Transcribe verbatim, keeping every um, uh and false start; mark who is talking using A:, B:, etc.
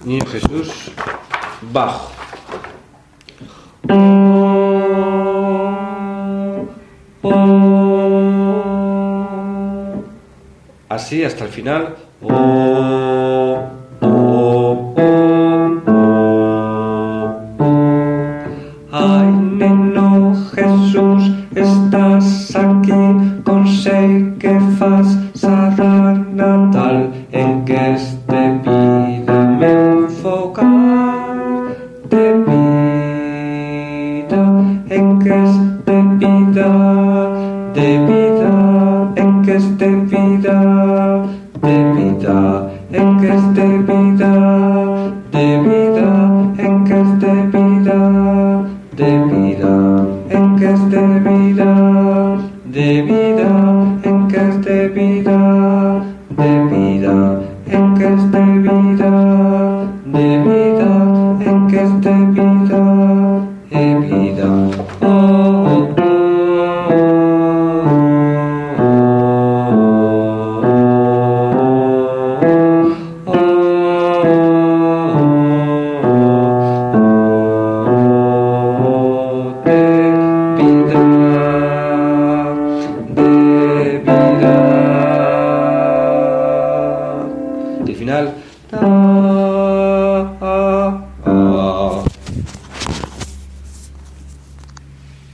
A: Niño Jesús, bajo. Así hasta el final.
B: Ay, neno Jesús, estás aquí, consell que fas serà Natal, en aquesta vida m'enfocar de vida, en aquesta vida, de vida, en aquesta vida, de vida, en aquesta vida, de vida, en aquesta vida, de vida, en aquesta vida, de vida, en aquesta vida, de vida, en aquesta vida, de vida, en aquesta vida, de vida. Oh, oh,
A: El final.